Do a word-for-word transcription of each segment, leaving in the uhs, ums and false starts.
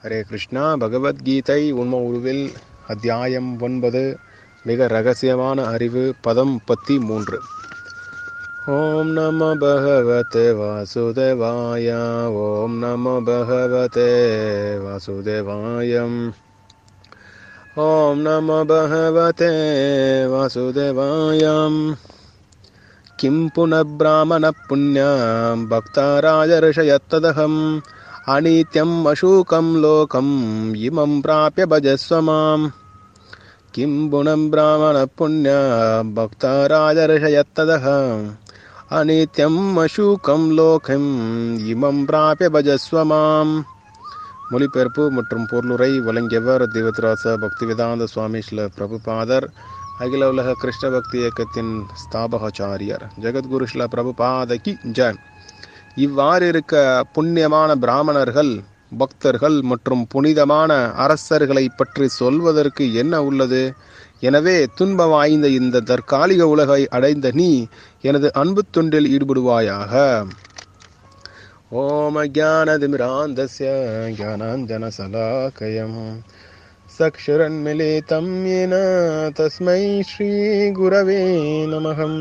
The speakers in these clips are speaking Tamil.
ஹரே கிருஷ்ணா. பகவத்கீதை உண்ம உருவில் அத்தியாயம் ஒன்பது. மிக ரகசியமான அறிவு. பதம் முப்பத்தி மூன்று. ஓம் நமோ பகவதே வாசுதேவாய. ஓம் நமோ பகவதே வாசுதேவாயம். ஓம் நமோ பகவதே வாசுதேவாயம். கிம் புனః பிராமண புண்ணியம் பக்தராஜர்ஷயத்ததகம் அனித்யம் அசூகம் லோகம் இமம் பிராப்ய பஜஸ்வ மாம். கிம் புனம் பிராமண புண்ணிய பக்தராஜர்ஷயத்ததகம் அனித்யம் அசூகம் லோகம் இமம் பிராப்ய பஜஸ்வ மாம். மொழிபெயர்ப்பு மற்றும் பொருளுரை வழங்கியவர் தேவத்ராச பக்திவேதாந்த சுவாமி ஸ்ரீல பிரபுபாதர், அகில உலக கிருஷ்ண பக்தி இயக்கத்தின் ஸ்தாபகாச்சாரியர். ஜெகத்குரு ஸ்ரீல பிரபுபாதகி ஜெய். இவ்வாறு இருக்க புண்ணியமான பிராமணர்கள், பக்தர்கள் மற்றும் புனிதமான அரசர்களை பற்றி சொல்வதற்கு என்ன உள்ளது? எனவே துன்ப வாய்ந்த இந்த தற்காலிக உலகை அடைந்த நீ எனது அன்பு தொண்டில் ஈடுபடுவாயாக. ஓம் அஜானதிமிராந்தஸ்ய ஞானாஞ்சன சலாகயம் சக்ஷுரன்மிலிதம் யேன தஸ்மை ஸ்ரீ குரவே நமகம்.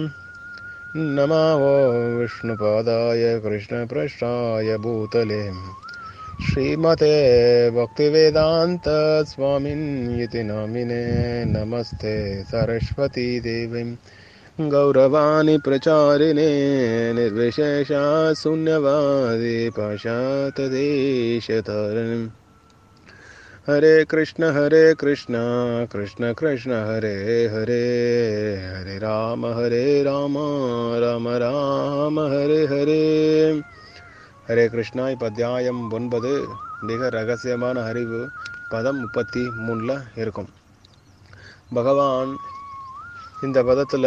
நமோ விஷ்ணுபாதாய கிருஷ்ணபிரஷ்டாய பூதலே ஸ்ரீமதே பக்திவேதாந்த ஸ்வாமின் இதி நாமினே. நமஸ்தே சரஸ்வதி தேவி கௌரவாணி பிரச்சாரிணே நிர்விசேஷ சூன்யவாதி பாஷாததேசதாரிணி. ஹரே கிருஷ்ண ஹரே கிருஷ்ண கிருஷ்ண கிருஷ்ண ஹரே ஹரே, ஹரே ராம ஹரே ராம ராம ராம ஹரே ஹரே. ஹரே கிருஷ்ணா. இப்போ அத்தியாயம் ஒன்பது. மிக ரகசியமான அறிவு. பதம் முப்பத்தி மூணில் இருக்கும். பகவான் இந்த பதத்தில்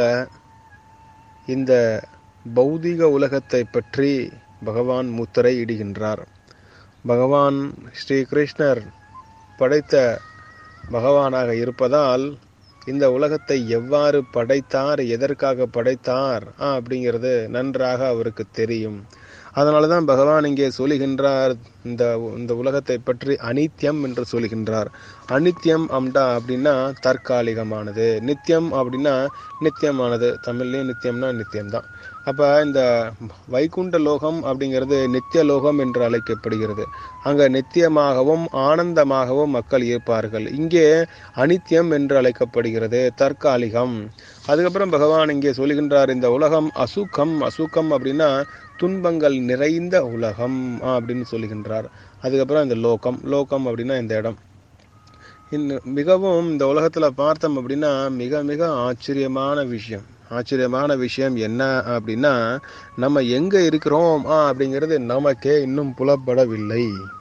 இந்த பௌதிக உலகத்தை பற்றி பகவான் முத்திரை இடுகின்றார். பகவான் ஸ்ரீ கிருஷ்ணர் படைத்த பகவானாக இருப்பதால் இந்த உலகத்தை எவ்வாறு படைத்தார், எதற்காக படைத்தார் அப்படிங்கிறது நன்றாக அவருக்கு தெரியும். அதனால தான் பகவான் இங்கே சொல்லுகின்றார், இந்த இந்த உலகத்தை பற்றி அனித்யம் என்று சொல்கின்றார். அனித்யம் அம்டா அப்படின்னா தற்காலிகமானது, நித்தியம் அப்படின்னா நித்தியமானது. தமிழ்லேயும் நித்தியம்னா நித்தியம்தான். அப்போ இந்த வைகுண்ட லோகம் அப்படிங்கிறது நித்திய லோகம் என்று அழைக்கப்படுகிறது. அங்கே நித்தியமாகவும் ஆனந்தமாகவும் மக்கள் இருப்பார்கள். இங்கே அனித்தியம் என்று அழைக்கப்படுகிறது, தற்காலிகம். அதுக்கப்புறம் பகவான் இங்கே சொல்லுகின்றார், இந்த உலகம் அசுகம். அசுகம் அப்படின்னா துன்பங்கள் நிறைந்த உலகம் அப்படின்னு சொல்லுகின்றார். அதுக்கப்புறம் இந்த லோகம். லோகம் அப்படின்னா இந்த இடம். இன்னும் மிகவும் இந்த உலகத்தில் பார்த்தோம் அப்படின்னா மிக மிக ஆச்சரியமான விஷயம். ஆச்சரியமான விஷயம் என்ன அப்படின்னா, நம்ம எங்கே இருக்கிறோம் அப்படிங்கிறது நமக்கே இன்னும் புலப்படவில்லை.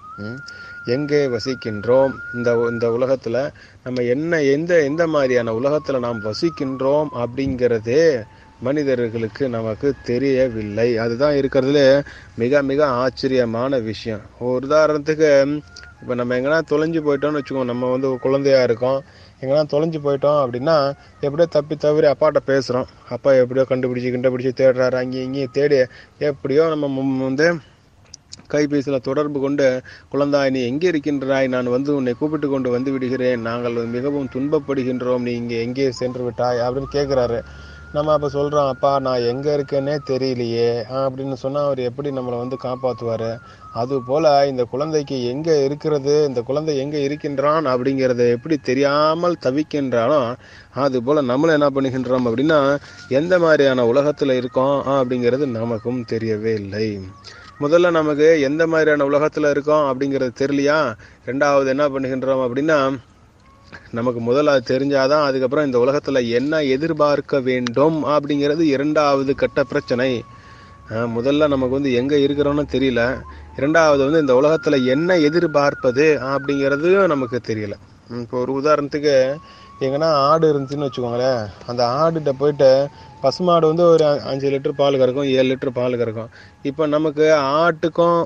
எங்கே வசிக்கின்றோம், இந்த இந்த உலகத்தில் நம்ம என்ன எந்த எந்த மாதிரியான உலகத்தில் நாம் வசிக்கின்றோம் அப்படிங்கிறதே மனிதர்களுக்கு நமக்கு தெரியவில்லை. அதுதான் இருக்கிறதுல மிக மிக ஆச்சரியமான விஷயம். ஒரு உதாரணத்துக்கு, இப்போ நம்ம எங்கன்னா தொலைஞ்சு போயிட்டோம்னு வச்சுக்கோங்க. நம்ம வந்து குழந்தையா இருக்கோம், எங்கன்னா தொலைஞ்சு போயிட்டோம் அப்படின்னா எப்படியோ தப்பி தவறி அப்பாட்ட பேசுகிறோம். அப்பா எப்படியோ கண்டுபிடிச்சி கண்டுபிடிச்சி தேடுறாரு. அங்கேயும் இங்கேயும் தேடி எப்படியோ நம்ம வந்து கைபேசியில் தொடர்பு கொண்டு, குழந்தாய் நீ எங்கே இருக்கின்றாய், நான் வந்து உன்னை கூப்பிட்டு கொண்டு வந்து விடுகிறேன், நாங்கள் மிகவும் துன்பப்படுகின்றோம், நீ இங்கே எங்கே சென்று விட்டாய் அப்படின்னு கேட்குறாரு. நம்ம அப்போ சொல்கிறோம், அப்பா நான் எங்கே இருக்கேன்னே தெரியலையே அப்படின்னு சொன்னால் அவர் எப்படி நம்மளை வந்து காப்பாற்றுவார்? அதுபோல் இந்த குழந்தைக்கு எங்கே இருக்கிறது, இந்த குழந்தை எங்கே இருக்கின்றான் அப்படிங்கிறத எப்படி தெரியாமல் தவிக்கின்றானோ அதுபோல் நம்மளும் என்ன பண்ணுகின்றோம் அப்படின்னா எந்த மாதிரியான உலகத்தில் இருக்கோம் அப்படிங்கிறது நமக்கும் தெரியவே இல்லை. முதல்ல நமக்கு எந்த மாதிரியான உலகத்தில் இருக்கோம் அப்படிங்கிறது தெரியலையா? ரெண்டாவது என்ன பண்ணுகின்றோம் அப்படின்னா, நமக்கு முதல்ல அது தெரிஞ்சாதான் அதுக்கப்புறம் இந்த உலகத்தில் என்ன எதிர்பார்க்க வேண்டும் அப்படிங்கிறது இரண்டாவது கட்ட பிரச்சனை. முதல்ல நமக்கு வந்து எங்கே இருக்கிறோன்னு தெரியல. இரண்டாவது வந்து இந்த உலகத்தில் என்ன எதிர்பார்ப்பது அப்படிங்கிறது நமக்கு தெரியல. இப்போ ஒரு உதாரணத்துக்கு, எங்கன்னா ஆடு இருந்துச்சுன்னு வச்சுக்கோங்களேன். அந்த ஆடுகிட்ட போயிட்டு பசுமாடு வந்து ஒரு அஞ்சு லிட்டர் பால் கறக்கும், ஏழு லிட்டர் பால் கறக்கும். இப்போ நமக்கு ஆட்டுக்கும்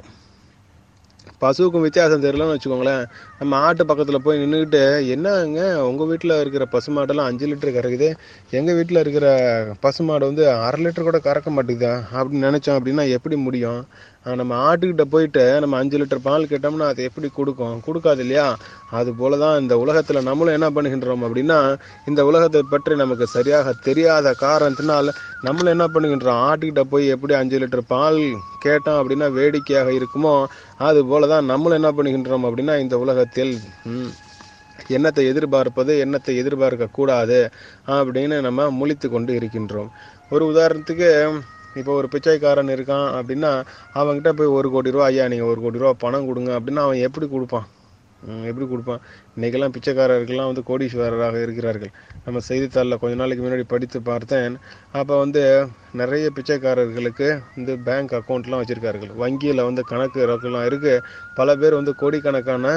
பசுவுக்கும் வித்தியாசம் தெரியலன்னு வச்சுக்கோங்களேன். நம்ம ஆட்டு பக்கத்தில் போய் நின்றுக்கிட்டு, என்னங்க உங்கள் வீட்டில் இருக்கிற பசுமாடெல்லாம் அஞ்சு லிட்டர் கறக்குது, எங்கள் வீட்டில் இருக்கிற பசுமாடு வந்து அரை லிட்டர் கூட கறக்க மாட்டேங்குதா அப்படின்னு நினச்சோம் அப்படின்னா எப்படி முடியும்? நம்ம ஆட்டுக்கிட்ட போயிட்டு நம்ம அஞ்சு லிட்டர் பால் கேட்டோம்னா அது எப்படி கொடுக்கும்? கொடுக்காது இல்லையா? அது போலதான் இந்த உலகத்துல நம்மளும் என்ன பண்ணுகின்றோம் அப்படின்னா, இந்த உலகத்தை பற்றி நமக்கு சரியாக தெரியாத காரணத்தினால் நம்மளும் என்ன பண்ணுகின்றோம், ஆட்டுக்கிட்ட போய் எப்படி அஞ்சு லிட்டர் பால் கேட்டோம் அப்படின்னா வேடிக்கையாக இருக்குமோ, அது போலதான் நம்மளும் என்ன பண்ணுகின்றோம் அப்படின்னா இந்த உலகத்தில் ம், என்னத்தை எதிர்பார்ப்பது, என்னத்தை எதிர்பார்க்க கூடாது அப்படின்னு நம்ம முழித்து கொண்டு இருக்கின்றோம். ஒரு உதாரணத்துக்கு, இப்போ ஒரு பிச்சைக்காரன் இருக்கான் அப்படின்னா அவன்கிட்ட போய் ஒரு கோடி ரூபா, ஐயா நீங்கள் ஒரு கோடி ரூபா பணம் கொடுங்க அப்படின்னா அவன் எப்படி கொடுப்பான்? ம், எப்படி கொடுப்பான்? இன்னைக்கெல்லாம் பிச்சைக்காரர்கள்லாம் வந்து கோடீஸ்வரராக இருக்கிறார்கள். நம்ம செய்தித்தாளில் கொஞ்ச நாளைக்கு முன்னாடி படித்து பார்த்தேன். அப்போ வந்து நிறைய பிச்சைக்காரர்களுக்கு வந்து பேங்க் அக்கௌண்ட்லாம் வச்சுருக்கார்கள். வங்கியில் வந்து கணக்கு ரொக்கெல்லாம் இருக்குது. பல பேர் வந்து கோடிக்கணக்கான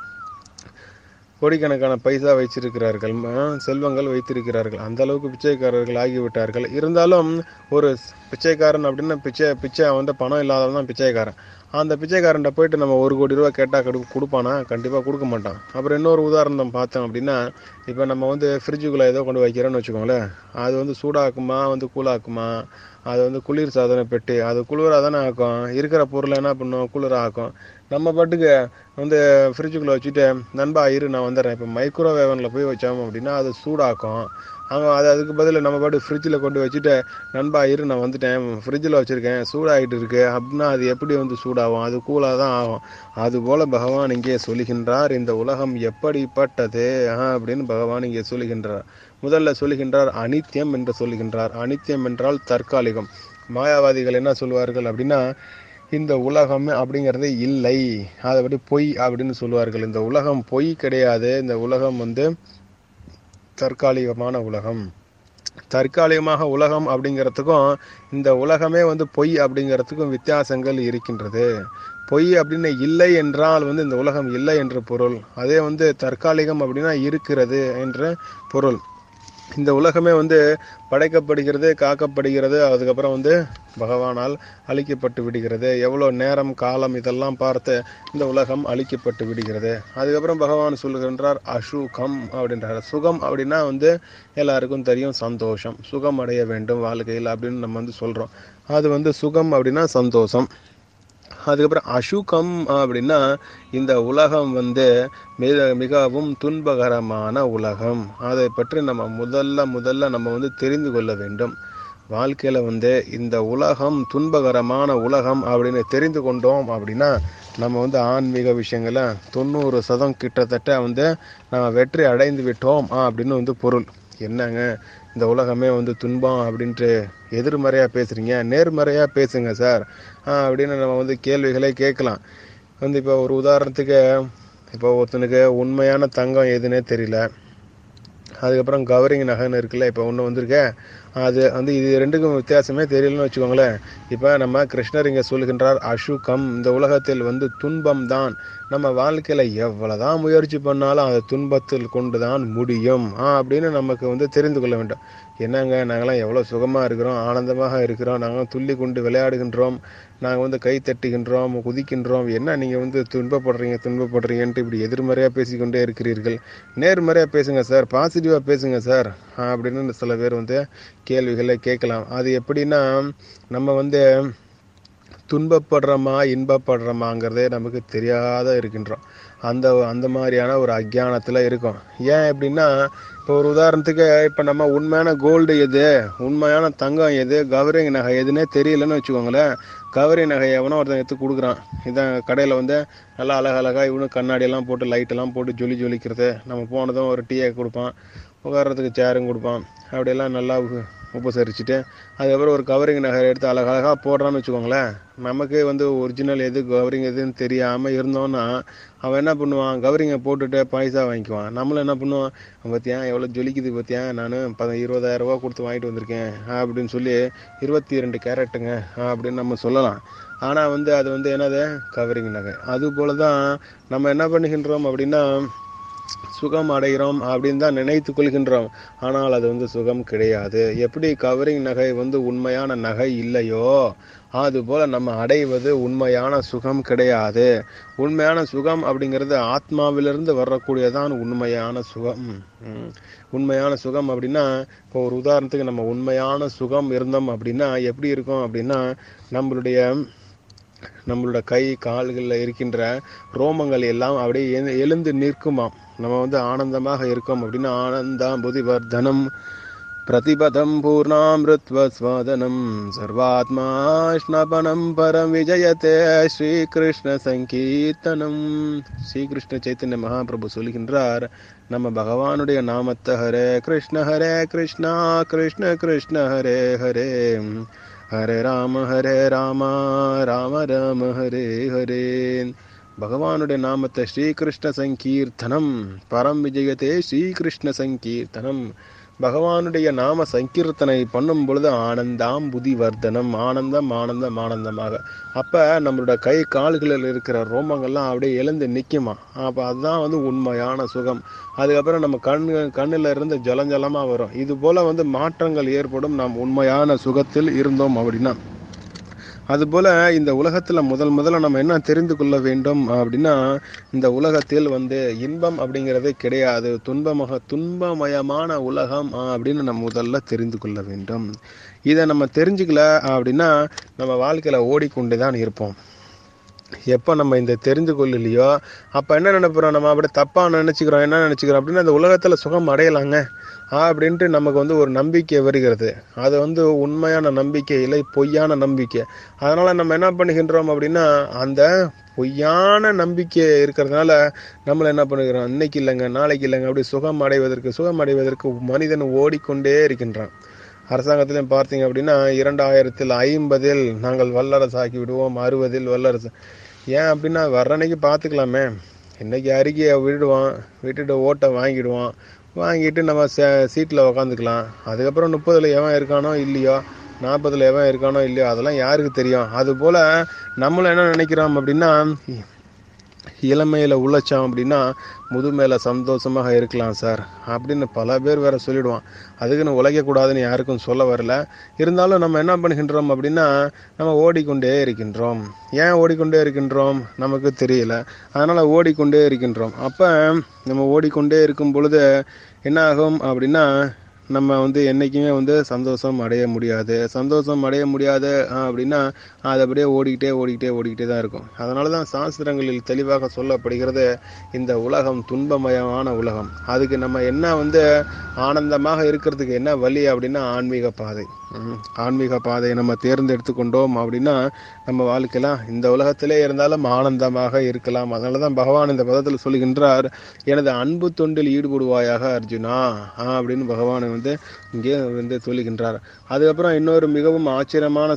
கோடிக்கணக்கான பைசா வைச்சிருக்கிறார்கள், செல்வங்கள் வைத்திருக்கிறார்கள். அந்த அளவுக்கு பிச்சைக்காரர்கள் ஆகிவிட்டார்கள். இருந்தாலும் ஒரு பிச்சைக்காரன் அப்படின்னா பிச்சை பிச்சை வந்து பணம் இல்லாதவன் தான் பிச்சைக்காரன். அந்த பிச்சைக்காரன்ட்ட போயிட்டு நம்ம ஒரு கோடி ரூபா கேட்டால் கொடு கொடுப்பானா? கண்டிப்பாக கொடுக்க மாட்டான். அப்புறம் இன்னொரு உதாரணம் பார்த்தோம் அப்படின்னா, இப்போ நம்ம வந்து ஃப்ரிட்ஜுக்குள்ளே ஏதோ கொண்டு வைக்கிறோன்னு வச்சுக்கோங்களேன். அது வந்து சூடாக்குமா, வந்து கூலாக்குமா? அது வந்து குளிர் சாதன பெட்டி, அது குளிராக தானே ஆக்கும். இருக்கிற பொருளை என்ன பண்ணும்? குளிராக ஆக்கும். நம்ம பாட்டுக்கு வந்து ஃப்ரிட்ஜுக்குள்ளே வச்சுட்டு, நண்பா இரு நான் வந்துடுறேன், இப்போ மைக்ரோவேவனில் போய் வச்சோம் அப்படின்னா அது சூடாக்கும். அவங்க அது அதுக்கு பதில் நம்ம பாட்டு ஃப்ரிட்ஜில் கொண்டு வச்சுட்டு, நண்பா இரு நான் வந்துட்டேன், ஃப்ரிட்ஜில் வச்சுருக்கேன், சூடாகிட்டு இருக்கு அப்படின்னா அது எப்படி வந்து சூடாகும்? அது கூலாக தான் ஆகும். அதுபோல் பகவான் இங்கே சொல்லுகின்றார், இந்த உலகம் எப்படிப்பட்டது அப்படின்னு பகவான் இங்கே சொல்லுகின்றார். முதல்ல சொல்லுகின்றார் அனித்தியம் என்று சொல்லுகின்றார். அனித்தியம் என்றால் தற்காலிகம். மாயாவாதிகள் என்ன சொல்வார்கள் அப்படின்னா, இந்த உலகம் அப்படிங்கிறது இல்லை, அதை பற்றி பொய் அப்படின்னு சொல்லுவார்கள். இந்த உலகம் பொய் கிடையாது. இந்த உலகம் வந்து தற்காலிகமான உலகம். தற்காலிகமாக உலகம் அப்படிங்கிறதுக்கும் இந்த உலகமே வந்து பொய் அப்படிங்கிறதுக்கும் வித்தியாசங்கள் இருக்கின்றது. பொய் அப்படின்னு இல்லை என்றால் வந்து இந்த உலகம் இல்லை என்று பொருள். அதே வந்து தற்காலிகம் அப்படின்னா இருக்கிறது என்ற பொருள். இந்த உலகமே வந்து படைக்கப்படுகிறது, காக்கப்படுகிறது, அதுக்கப்புறம் வந்து பகவானால் அழிக்கப்பட்டு விடுகிறது. எவ்வளோ நேரம் காலம் இதெல்லாம் பார்த்து இந்த உலகம் அழிக்கப்பட்டு விடுகிறது. அதுக்கப்புறம் பகவான் சொல்லுகின்றார் அசுகம் அப்படின்றார். சுகம் அப்படின்னா வந்து எல்லாருக்கும் தெரியும், சந்தோஷம். சுகம் அடைய வேண்டும் வாழ்க்கையில் அப்படின்னு நம்ம வந்து சொல்கிறோம். அது வந்து சுகம் அப்படின்னா சந்தோஷம். அதுக்கப்புறம் அசுகம் அப்படின்னா இந்த உலகம் வந்து மிக மிகவும் துன்பகரமான உலகம். அதை பற்றி நம்ம முதல்ல முதல்ல நம்ம வந்து தெரிந்து கொள்ள வேண்டும். வாழ்க்கையில் வந்து இந்த உலகம் துன்பகரமான உலகம் அப்படின்னு தெரிந்து கொண்டோம் அப்படின்னா நம்ம வந்து ஆன்மீக விஷயங்களை தொண்ணூறு சதம் கிட்டத்தட்ட வந்து நம்ம வெற்றி அடைந்து விட்டோம் அப்படின்னு வந்து பொருள். என்னங்க இந்த உலகமே வந்து துன்பம் அப்படின்ட்டு எதிர்மறையாக பேசுகிறீங்க, நேர்மறையாக பேசுங்க சார் அப்படின்னு நம்ம வந்து கேள்விகளை கேட்கலாம். வந்து இப்போ ஒரு உதாரணத்துக்கு, இப்போ ஒருத்தனுக்கு உண்மையான தங்கம் எதுன்னே தெரியல, அதுக்கப்புறம் கவரிங் நகைன்னு இருக்குல்ல, இப்போ ஒன்று வந்திருக்க, அது வந்து இது ரெண்டுக்கும் வித்தியாசமே தெரியலன்னு வச்சுக்கோங்களேன். இப்போ நம்ம கிருஷ்ணர் இங்கே சொல்லுகின்றார் அசுகம், இந்த உலகத்தில் வந்து துன்பம் தான். நம்ம வாழ்க்கையில் எவ்வளோதான் முயற்சி பண்ணாலும் அந்த துன்பத்தில் கொண்டு தான் முடியும் அப்படின்னு நமக்கு வந்து தெரிந்து கொள்ள வேண்டும். என்னங்க நாங்களாம் எவ்வளோ சுகமாக இருக்கிறோம், ஆனந்தமாக இருக்கிறோம், நாங்கள் துள்ளி கொண்டு விளையாடுகின்றோம், நாங்கள் வந்து கை தட்டுகின்றோம், குதிக்கின்றோம், என்ன நீங்கள் வந்து துன்பப்படுறீங்க துன்பப்படுறீங்கன்ட்டு இப்படி எதிர்மறையாக பேசிக்கொண்டே இருக்கிறீர்கள். நேர்மறையாக பேசுங்க சார், பாசிட்டிவாக பேசுங்க சார் அப்படின்னு சில பேர் வந்து கேள்விகளை கேட்கலாம். அது எப்படின்னா, நம்ம வந்து துன்பப்படுறோமா இன்பப்படுறோமாங்கிறதே நமக்கு தெரியாத இருக்கின்றோம். அந்த அந்த மாதிரியான ஒரு அக்ஞானத்தில் இருக்கும். ஏன் எப்படின்னா, இப்போ ஒரு உதாரணத்துக்கு, இப்போ நம்ம உண்மையான கோல்டு எது, உண்மையான தங்கம் எது, கவரிங் நகை எதுன்னே தெரியலன்னு வச்சுக்கோங்களேன். கவரிங் நகை எவனோ ஒருத்தன் எடுத்து கொடுக்குறான். இதான் கடையில் வந்து நல்லா அழகழகாக இவனும் கண்ணாடியெல்லாம் போட்டு லைட்டெல்லாம் போட்டு ஜொலி ஜொலிக்கிறது. நம்ம போனதும் ஒரு டீயை கொடுப்பான், உட்கார்றதுக்கு சேரும் கொடுப்பான், அப்படியெல்லாம் நல்லா உபசரிச்சுட்டு அதுக்கப்புறம் ஒரு கவரிங் நகை எடுத்து அழகழகாக போடுறான்னு வச்சுக்கோங்களேன். நமக்கு வந்து ஒரிஜினல் எது கவரிங் எதுன்னு தெரியாமல் இருந்தோன்னா அவன் என்ன பண்ணுவான், கவரிங்கை போட்டுட்டு பைசா வாங்கிக்குவான். நம்மளும் என்ன பண்ணுவோம், பார்த்தியா எவ்வளோ ஜொலிக்குது பார்த்தியா, நான் ப இருபதாயிரம் ரூபா கொடுத்து வாங்கிட்டு வந்திருக்கேன் அப்படின்னு சொல்லி, இருபத்தி ரெண்டு கேரட்டுங்க அப்படின்னு நம்ம சொல்லலாம். ஆனால் வந்து அது வந்து என்னது, கவரிங் நகை. அதுபோல தான் நம்ம என்ன பண்ணுகின்றோம் அப்படின்னா, சுகம் அடைகிறோம் அப்படின்னு தான் நினைத்து கொள்கின்றோம். ஆனால் அது வந்து சுகம் கிடையாது. எப்படி கவரிங் நகை வந்து உண்மையான நகை இல்லையோ அதுபோல நம்ம அடைவது உண்மையான சுகம் கிடையாது. உண்மையான சுகம் அப்படிங்கிறது ஆத்மாவிலிருந்து வரக்கூடியதான் உண்மையான சுகம். உண்மையான சுகம் அப்படின்னா, இப்போ ஒரு உதாரணத்துக்கு நம்ம உண்மையான சுகம் இருந்தோம் அப்படின்னா எப்படி இருக்கும் அப்படின்னா, நம்மளுடைய நம்மளோட கை கால்களில் இருக்கின்ற ரோமங்கள் எல்லாம் அப்படியே எழு- எழுந்து நிற்குமாம். நம்ம வந்து ஆனந்தமாக இருக்கோம் அப்படின்னா ஆனந்தாம் புதிவர்தனம் பிரதிபதம் பூர்ணாமிருத்வஸ்வாதனம் சர்வாத்மா ஸ்னபனம் பரம் விஜயத்தே ஸ்ரீகிருஷ்ண சங்கீர்த்தனம். ஸ்ரீகிருஷ்ண சைத்தன்ய மகாபிரபு சொல்கின்றார், நம்ம பகவானுடைய நாமத்தை ஹரே கிருஷ்ண ஹரே கிருஷ்ணா கிருஷ்ண கிருஷ்ண ஹரே ஹரே ஹரே ராம ஹரே ராமா ராம ராம ஹரே ஹரே. பகவானுடைய நாமத்தை ஸ்ரீகிருஷ்ண சங்கீர்த்தனம் பரம் விஜயத்தே ஸ்ரீகிருஷ்ண சங்கீர்த்தனம். பகவானுடைய நாம சங்கீர்த்தனை பண்ணும் பொழுது ஆனந்தாம் புதி வர்தனம், ஆனந்தம் ஆனந்தம் ஆனந்தமாக. அப்போ நம்மளோட கை கால்களில் இருக்கிற ரோமங்கள்லாம் அப்படியே எழுந்து நிற்குமா. அப்போ அதுதான் வந்து உண்மையான சுகம். அதுக்கப்புறம் நம்ம கண்ணு கண்ணில் இருந்து ஜலஞ்சலமாக வரும். இது போல் வந்து மாற்றங்கள் ஏற்படும் நாம் உண்மையான சுகத்தில் இருந்தோம் அப்படின்னா. அதுபோல் இந்த உலகத்தில் முதல் முதல்ல நம்ம என்ன தெரிந்து கொள்ள வேண்டும் அப்படின்னா, இந்த உலகத்தில் வந்து இன்பம் அப்படிங்கிறதே கிடையாது, துன்பமாக துன்பமயமான உலகம் அப்படின்னு நம்ம முதல்ல தெரிந்து கொள்ள வேண்டும். இதை நம்ம தெரிஞ்சுக்கல அப்படின்னா நம்ம வாழ்க்கையில் ஓடிக்கொண்டு தான் இருப்போம். எப்போ நம்ம இந்த தெரிந்து கொள்ளலையோ அப்போ என்ன நினைப்போம், நம்ம அப்படி தப்பாக நினச்சிக்கிறோம். என்ன நினச்சிக்கிறோம் அப்படின்னா இந்த உலகத்தில் சுகம் அடையலாங்க அப்படின்ட்டு நமக்கு வந்து ஒரு நம்பிக்கை வருகிறது. அது வந்து உண்மையான நம்பிக்கை இல்லை, பொய்யான நம்பிக்கை. அதனால் நம்ம என்ன பண்ணுகின்றோம் அப்படின்னா அந்த பொய்யான நம்பிக்கை இருக்கிறதுனால நம்மளை என்ன பண்ணுகிறோம், இன்னைக்கு இல்லைங்க நாளைக்கு இல்லைங்க அப்படி சுகம் அடைவதற்கு சுகம் அடைவதற்கு மனிதன் ஓடிக்கொண்டே இருக்கின்றான். அரசாங்கத்திலையும் பார்த்தீங்க அப்படின்னா இரண்டாயிரத்தில் ஐம்பதில் நாங்கள் வல்லரசு ஆக்கி விடுவோம், அறுபதில் வல்லரசு. ஏன் அப்படின்னா வர்ற அன்னைக்கு பார்த்துக்கலாமே, இன்னைக்கு அறிக்கையை விடுவான், விட்டுட்டு ஓட்டை வாங்கிடுவான், வாங்கிட்டு நம்ம சே சீட்டில் உக்காந்துக்கலாம். அதுக்கப்புறம் முப்பதில் எவன் இருக்கானோ இல்லையோ, நாற்பதில் எவன் இருக்கானோ இல்லையோ அதெல்லாம் யாருக்கு தெரியும். அதுபோல் நம்மளும் என்ன நினைக்கிறோம் அப்படின்னா இளமையில் உழைச்சோம் அப்படின்னா முதுமையில் சந்தோஷமாக இருக்கலாம் சார் அப்படின்னு பல பேர் வேற சொல்லிடுவான். அதுக்குன்னு உழைக்கக்கூடாதுன்னு யாருக்கும் சொல்ல வரல. இருந்தாலும் நம்ம என்ன பண்ணுகின்றோம் அப்படின்னா நம்ம ஓடிக்கொண்டே இருக்கின்றோம். ஏன் ஓடிக்கொண்டே இருக்கின்றோம் நமக்கு தெரியல, அதனால் ஓடிக்கொண்டே இருக்கின்றோம். அப்போ நம்ம ஓடிக்கொண்டே இருக்கும் பொழுது என்ன ஆகும் அப்படின்னா நம்ம வந்து என்றைக்குமே வந்து சந்தோஷம் அடைய முடியாது. சந்தோஷம் அடைய முடியாது அப்படின்னா அது அப்படியே ஓடிக்கிட்டே ஓடிக்கிட்டே ஓடிக்கிட்டே தான் இருக்கும். அதனால தான் சாஸ்திரங்களில் தெளிவாக சொல்லப்படுகிறது, இந்த உலகம் துன்பமயமான உலகம். அதுக்கு நம்ம என்ன வந்து ஆனந்தமாக இருக்கிறதுக்கு என்ன வழி அப்படின்னா ஆன்மீக பாதை. ஆன்மீக பாதையை நம்ம தேர்ந்தெடுத்து கொண்டோம் அப்படின்னா நம்ம வாழ்க்கையெல்லாம் இந்த உலகத்திலே இருந்தாலும் ஆனந்தமாக இருக்கலாம். அதனால தான் பகவான் இந்த பதத்தில் சொல்கின்றார், எனது அன்பு தொண்டில் ஈடுபடுவாயாக அர்ஜுனா அப்படின்னு பகவான் வந்து இங்கே வந்து சொல்லுகின்றார். அதுக்கப்புறம் இன்னொரு மிகவும் ஆச்சரியமான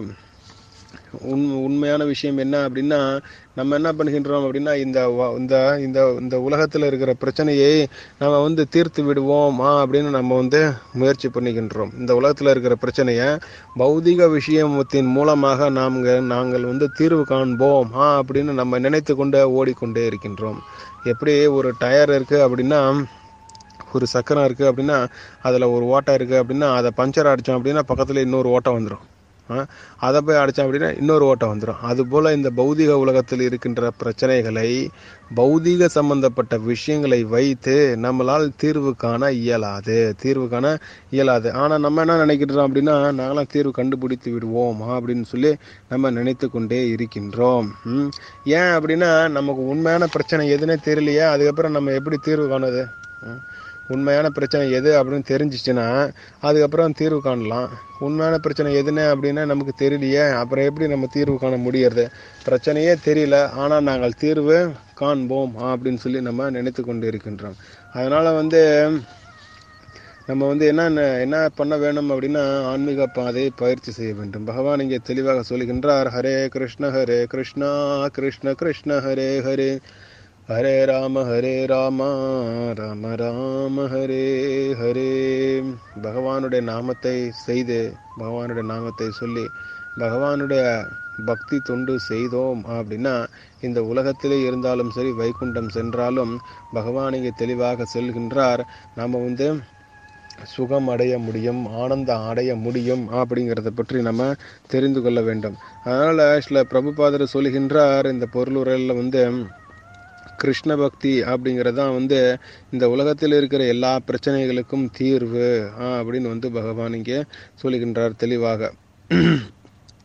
உண் உண்மையான விஷயம் என்ன அப்படின்னா நம்ம என்ன பண்ணுகின்றோம் அப்படின்னா இந்த இந்த இந்த இந்த உலகத்தில் இருக்கிற பிரச்சனையை நம்ம வந்து தீர்த்து விடுவோம் அப்படின்னு நம்ம வந்து முயற்சி பண்ணிக்கின்றோம். இந்த உலகத்தில் இருக்கிற பிரச்சனையை பௌதிக விஷயத்தின் மூலமாக நாங்கள் நாங்கள் வந்து தீர்வு காண்போம் ஆ அப்படின்னு நம்ம நினைத்து கொண்டு ஓடிக்கொண்டே இருக்கின்றோம். எப்படி ஒரு டயர் இருக்குது அப்படின்னா, ஒரு சக்கரம் இருக்குது அப்படின்னா அதில் ஒரு ஓட்டை இருக்குது அப்படின்னா அதை பஞ்சர் அடித்தோம் அப்படின்னா பக்கத்தில் இன்னொரு ஓட்டை வந்துடும். அதை போய் அடித்தோம் அப்படின்னா இன்னொரு ஓட்டம் வந்துடும். அதுபோல் இந்த பௌதிக உலகத்தில் இருக்கின்ற பிரச்சனைகளை பௌதிக சம்பந்தப்பட்ட விஷயங்களை வைத்து நம்மளால் தீர்வு காண இயலாது தீர்வு காண இயலாது ஆனால் நம்ம என்ன நினைக்கின்றோம் அப்படின்னா நாங்களாம் தீர்வு கண்டுபிடித்து விடுவோம் அப்படின்னு சொல்லி நம்ம நினைத்து கொண்டே இருக்கின்றோம். ஏன் அப்படின்னா நமக்கு உண்மையான பிரச்சனை எதுனே தெரியலையே, அதுக்கப்புறம் நம்ம எப்படி தீர்வு காணுது? உண்மையான பிரச்சனை எது அப்படின்னு தெரிஞ்சிச்சுன்னா அதுக்கப்புறம் தீர்வு காணலாம். உண்மையான பிரச்சனை எதுன்னு அப்படின்னா நமக்கு தெரியலையே, அப்புறம் எப்படி நம்ம தீர்வு காண முடியறது? பிரச்சனையே தெரியல ஆனால் நாங்கள் தீர்வு காண்போம் அப்படின்னு சொல்லி நம்ம நினைத்து கொண்டு இருக்கின்றோம். அதனால் வந்து நம்ம வந்து என்ன என்ன பண்ண வேணும் அப்படின்னா ஆன்மீக பாதையை பயிற்சி செய்ய வேண்டும். பகவான் இங்கே தெளிவாக சொல்கின்றார், ஹரே கிருஷ்ண ஹரே கிருஷ்ணா கிருஷ்ண கிருஷ்ண ஹரே ஹரே ஹரே ராம ஹரே ராமா ராம ராம ஹரே ஹரே. பகவானுடைய நாமத்தை செய்து பகவானுடைய நாமத்தை சொல்லி பகவானுடைய பக்தி தொண்டு செய்தோம் அப்படின்னா இந்த உலகத்திலே இருந்தாலும் சரி வைகுண்டம் சென்றாலும் பகவான் இங்கே தெளிவாக சொல்கின்றார், நாம் வந்து சுகம் அடைய முடியும், ஆனந்தம் அடைய முடியும் அப்படிங்கிறத பற்றி நம்ம தெரிந்து கொள்ள வேண்டும். அதனால் சில பிரபுபாதர் சொல்கின்றார், இந்த பொருளுரையில் வந்து கிருஷ்ண பக்தி அப்படிங்கிறதான் வந்து இந்த உலகத்தில் இருக்கிற எல்லா பிரச்சனைகளுக்கும் தீர்வு அப்படின்னு வந்து பகவான் இங்கே சொல்லுகின்றார் தெளிவாக.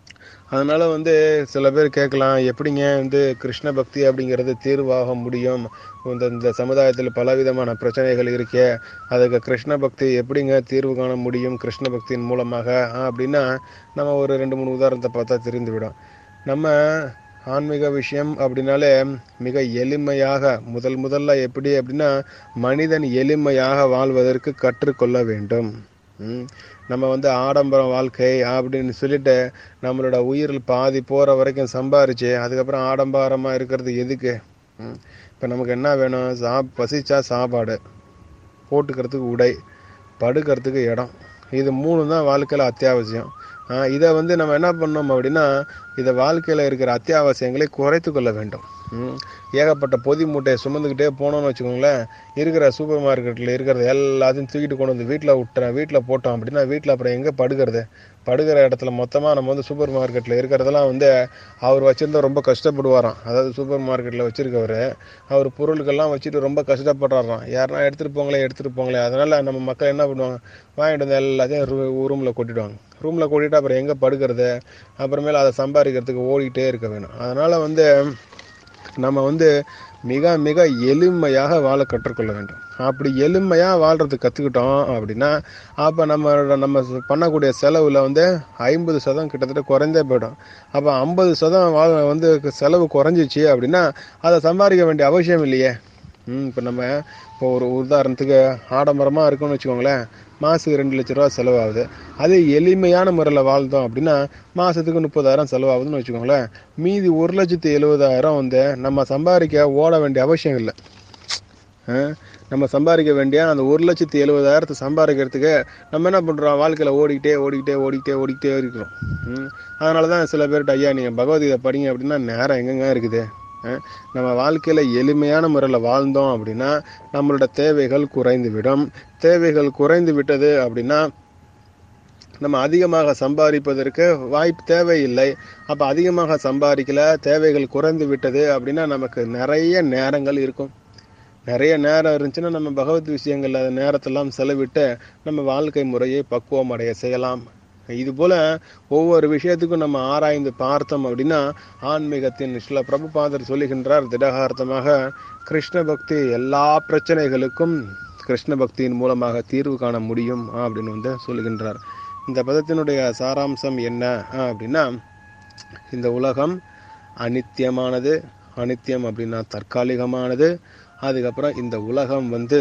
அதனால வந்து சில பேர் கேட்கலாம், எப்படிங்க வந்து கிருஷ்ண பக்தி அப்படிங்கிறது தீர்வாக முடியும்? இந்த இந்த சமுதாயத்தில் பலவிதமான பிரச்சனைகள் இருக்கே, அதுக்கு கிருஷ்ண பக்தி எப்படிங்க தீர்வு காண முடியும் கிருஷ்ண பக்தியின் மூலமாக? அப்படின்னா நம்ம ஒரு ரெண்டு மூணு உதாரணத்தை பார்த்தா தெரிந்துவிடும். நம்ம ஆன்மீக விஷயம் அப்படின்னாலே மிக எளிமையாக முதல் முதல்ல எப்படி அப்படின்னா மனிதன் எளிமையாக வாழ்வதற்கு கற்றுக்கொள்ள வேண்டும். ம். நம்ம வந்து ஆடம்பர வாழ்க்கை அப்படின்னு சொல்லிட்டு நம்மளோட உயிரில் பாதி போகிற வரைக்கும் சம்பாரிச்சு அதுக்கப்புறம் ஆடம்பரமாக இருக்கிறது எதுக்கு? ம். இப்போ நமக்கு என்ன வேணும்? சா பசிச்சா சாப்பாடு, போட்டுக்கிறதுக்கு உடை, படுக்கிறதுக்கு இடம், இது மூணு தான் வாழ்க்கையில் அத்தியாவசியம். இதை வந்து நம்ம என்ன பண்ணோம் அப்படின்னா இதை வாழ்க்கையில் இருக்கிற அத்தியாவசியங்களை குறைத்து கொள்ள வேண்டும். ஏகப்பட்ட பொதி மூட்டையை சுமந்துக்கிட்டே போனோம்னு வச்சுக்கோங்களேன், இருக்கிற சூப்பர் மார்க்கெட்டில் இருக்கிறது எல்லாத்தையும் தூக்கிட்டு கொண்டு வந்து வீட்டில் விட்டுறேன், வீட்டில் போட்டோம் அப்படின்னா வீட்டில் அப்புறம் எங்கே படுக்கிறது? படுகிற இடத்துல மொத்தமாக நம்ம வந்து சூப்பர் மார்க்கெட்டில் இருக்கிறதெல்லாம் வந்து அவர் வச்சுருந்தா ரொம்ப கஷ்டப்படுவாராம். அதாவது சூப்பர் மார்க்கெட்டில் வச்சுருக்கவர் அவர் பொருட்கள்லாம் வச்சுட்டு ரொம்ப கஷ்டப்படுறாராம். யாருன்னா எடுத்துகிட்டு போங்களே எடுத்துகிட்டு போங்களே. அதனால் நம்ம மக்கள் என்ன பண்ணுவாங்க? வாங்கிட்டு வந்து எல்லாத்தையும் ரூ ரூமில் கொட்டிடுவாங்க. ரூமில் கொட்டிட்டு அப்புறம் எங்கே படுக்கிறது? அப்புறமேல அதை சம்பாதிக்கிறதுக்கு ஓடிக்கிட்டே இருக்க வேணும். அதனால் வந்து நம்ம வந்து மிக மிக எளிமையாக வாழ கற்றுக்கொள்ள வேண்டும். அப்படி எளிமையாக வாழ்றது கற்றுக்கிட்டோம் அப்படின்னா அப்போ நம்ம நம்ம பண்ணக்கூடிய செலவில் வந்து ஐம்பது சதம் கிட்டத்தட்ட குறைந்தே போயிடும். அப்போ ஐம்பது சதம் வா வந்து செலவு குறைஞ்சிச்சு அப்படின்னா அதை சம்பாதிக்க வேண்டிய அவசியம் இல்லையே. ம் இப்போ நம்ம இப்போ ஒரு உதாரணத்துக்கு ஆடம்பரமாக இருக்குன்னு வச்சுக்கோங்களேன், மாதத்துக்கு ரெண்டு லட்ச ரூபா செலவாகுது. அதே எளிமையான முறையில் வாழ்ந்தோம் அப்படின்னா மாதத்துக்கு முப்பதாயிரம் செலவாகுதுன்னு வச்சுக்கோங்களேன். மீதி ஒரு லட்சத்தி எழுபதாயிரம் வந்து நம்ம சம்பாதிக்க ஓட வேண்டிய அவசியம் இல்லை. நம்ம சம்பாதிக்க வேண்டிய அந்த ஒரு லட்சத்தி எழுபதாயிரத்தை சம்பாதிக்கிறதுக்கு நம்ம என்ன பண்ணுறோம்? வாழ்க்கையில் ஓடிக்கிட்டே ஓடிக்கிட்டே ஓடிக்கிட்டே ஓடிக்கிட்டே இருக்கிறோம். அதனால தான் சில பேர்கிட்ட, ஐயா நீங்கள் பகவத்கீதை படிங்க அப்படின்னா நேரம் எங்கெங்க இருக்குது? நம்ம வாழ்க்கையில் எளிமையான முறையில் வாழ்ந்தோம் அப்படின்னா நம்மளோட தேவைகள் குறைந்து விடும். தேவைகள் குறைந்து விட்டது அப்படின்னா நம்ம அதிகமாக சம்பாதிப்பதற்கு வாய்ப்பு தேவையில்லை. அப்போ அதிகமாக சம்பாதிக்கல, தேவைகள் குறைந்து விட்டது அப்படின்னா நமக்கு நிறைய நேரங்கள் இருக்கும். நிறைய நேரம் இருந்துச்சுன்னா நம்ம பகவத் விஷயங்கள் அந்த நேரத்தெல்லாம் செலவிட்டு நம்ம வாழ்க்கை முறையை பக்குவம் அடைய செய்யலாம். இது போல ஒவ்வொரு விஷயத்துக்கும் நம்ம ஆராய்ந்து பார்த்தோம் அப்படின்னா ஆன்மீகத்தின் சில பிரபுபாதர் சொல்லுகின்றார் திடகார்த்தமாக, கிருஷ்ண பக்தி எல்லா பிரச்சனைகளுக்கும் கிருஷ்ண பக்தியின் மூலமாக தீர்வு காண முடியும் அப்படின்னு வந்து சொல்லுகின்றார். இந்த பதத்தினுடைய சாராம்சம் என்ன அப்படின்னா, இந்த உலகம் அனித்தியமானது. அனித்தியம் அப்படின்னா தற்காலிகமானது. அதுக்கப்புறம் இந்த உலகம் வந்து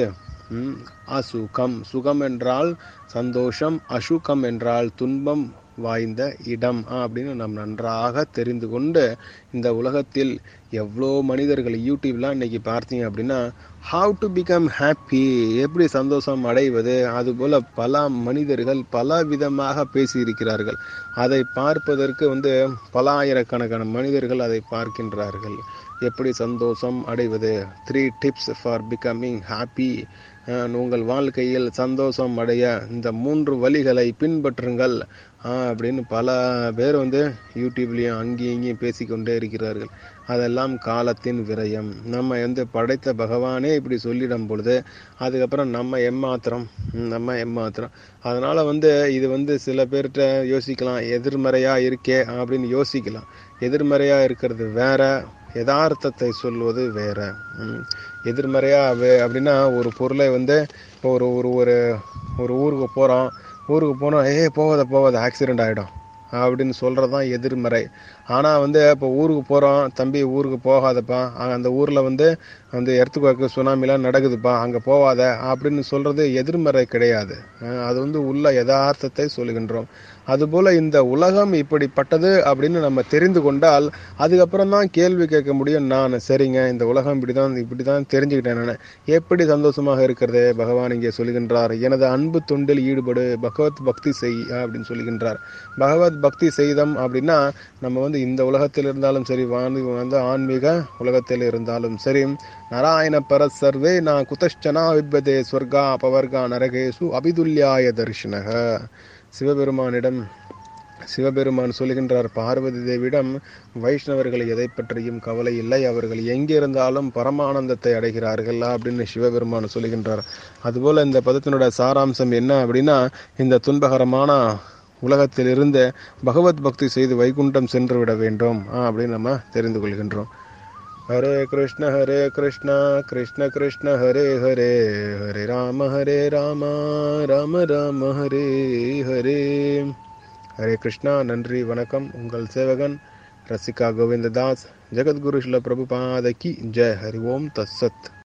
அசுகம். சுகம் என்றால் சந்தோஷம், அசுகம் என்றால் துன்பம் வாய்ந்த இடம் அப்படின்னு நாம் நன்றாக தெரிந்து கொண்டு இந்த உலகத்தில் எவ்வளோ மனிதர்கள் யூடியூப்லாம் இன்னைக்கு பார்த்தீங்க அப்படின்னா ஹவு டு பிகம் ஹாப்பி, எப்படி சந்தோஷம் அடைவது, அதுபோல் பல மனிதர்கள் பல விதமாக பேசியிருக்கிறார்கள். அதை பார்ப்பதற்கு வந்து பல ஆயிரக்கணக்கான மனிதர்கள் அதை பார்க்கின்றார்கள். எப்படி சந்தோஷம் அடைவது, three tips for becoming happy, உங்கள் வாழ்க்கையில் சந்தோஷம் அடைய இந்த மூன்று வழிகளை பின்பற்றுங்கள் அப்படின்னு பல பேர் வந்து யூடியூப்லேயும் அங்கேயும் இங்கேயும் பேசிக்கொண்டே இருக்கிறார்கள். அதெல்லாம் காலத்தின் விரயம். நம்ம வந்து படைத்த பகவானே இப்படி சொல்லிடும் பொழுது அதுக்கப்புறம் நம்ம எம்மாத்திரம் நம்ம எம்மாத்திரம் அதனால் வந்து இது வந்து சில பேர்கிட்ட யோசிக்கலாம், எதிர்மறையாக இருக்கே அப்படின்னு யோசிக்கலாம். எதிர்மறையாக இருக்கிறது வேற, யதார்த்தத்தை சொல்வது வேற. எதிர்மறையா அப்படின்னா ஒரு பொருளை வந்து இப்போ ஒரு ஒரு ஒரு ஒரு ஊருக்கு போகிறோம், ஊருக்கு போனோம், ஏ போகாத போகாத ஆக்சிடெண்ட் ஆகிடும் அப்படின்னு சொல்கிறது தான் எதிர்மறை. ஆனால் வந்து இப்போ ஊருக்கு போகிறோம், தம்பி ஊருக்கு போகாதப்பா, அந்த ஊரில் வந்து வந்து எர்த்துக்குவாக்கு சுனாமிலாம் நடக்குதுப்பா, அங்கே போகாத அப்படின்னு சொல்கிறது எதிர்மறை கிடையாது. அது வந்து உள்ள யதார்த்தத்தை சொல்லுகின்றோம். அதுபோல் இந்த உலகம் இப்படிப்பட்டது அப்படின்னு நம்ம தெரிந்து கொண்டால் அதுக்கப்புறம் தான் கேள்வி கேட்க முடியும். நான் சரிங்க இந்த உலகம் இப்படி தான் இப்படி தான் தெரிஞ்சுக்கிட்டேன், நான் எப்படி சந்தோஷமாக இருக்கிறது? பகவான் இங்கே சொல்லுகின்றார், எனது அன்பு தொண்டில் ஈடுபடு, பகவத் பக்தி செய் அப்படின்னு சொல்லுகின்றார். பகவத் பக்தி செய்தோம் அப்படின்னா நம்ம வந்து இந்த உலகத்தில் இருந்தாலும் சரி, வந்து ஆன்மீக உலகத்தில் இருந்தாலும் சரி, நாராயண பர சர்வே நான் குதஷ்டனா வித்வதே ஸ்வர்கா பவர்கா நரகேசு அபிதுல்யாய தர்ஷனக. சிவபெருமானிடம் சிவபெருமான் சொல்லுகின்றார், பார்வதி தேவியிடம், வைஷ்ணவர்கள் எதை பற்றியும் கவலை இல்லை, அவர்கள் எங்கிருந்தாலும் பரமானந்தத்தை அடைகிறார்கள் அப்படின்னு சிவபெருமான் சொல்லுகின்றார். அதுபோல் இந்த பதத்தினுடைய சாராம்சம் என்ன அப்படின்னா, இந்த துன்பகரமான உலகத்தில் இருந்த பகவத் பக்தி செய்து வைகுண்டம் சென்று விட வேண்டும் அப்படின்னு நம்ம தெரிந்து கொள்கின்றோம். ஹரே கிருஷ்ண ஹரே கிருஷ்ணா கிருஷ்ண கிருஷ்ண ஹரே ஹரே ஹரே ராம ஹரே ராம ராம ராம ஹரே ஹரே. ஹரே கிருஷ்ணா. நன்றி, வணக்கம். உங்கள் சேவகன் ரசிகா கோவிந்ததாஸ். ஜெகத்குரு ஸ்ரீல பிரபுபாத கி ஜெய். ஹரி ஓம் தத்சத்.